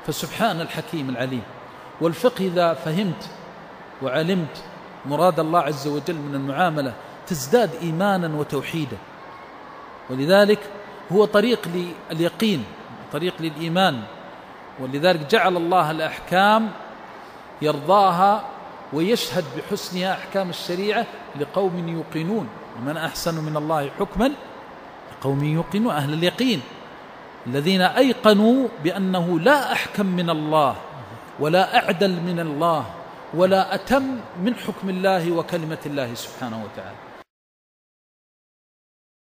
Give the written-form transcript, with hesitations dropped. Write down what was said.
فسبحان الحكيم العليم. والفقه إذا فهمت وعلمت مراد الله عز وجل من المعاملة تزداد إيمانا وتوحيدا، ولذلك هو طريق لليقين، طريق للإيمان. ولذلك جعل الله الأحكام يرضاها ويشهد بحسنها أحكام الشريعة لقوم يوقنون، ومن أحسن من الله حكما لقوم يوقنون، أهل اليقين الذين أيقنوا بأنه لا أحكم من الله ولا أعدل من الله ولا أتم من حكم الله وكلمة الله سبحانه وتعالى.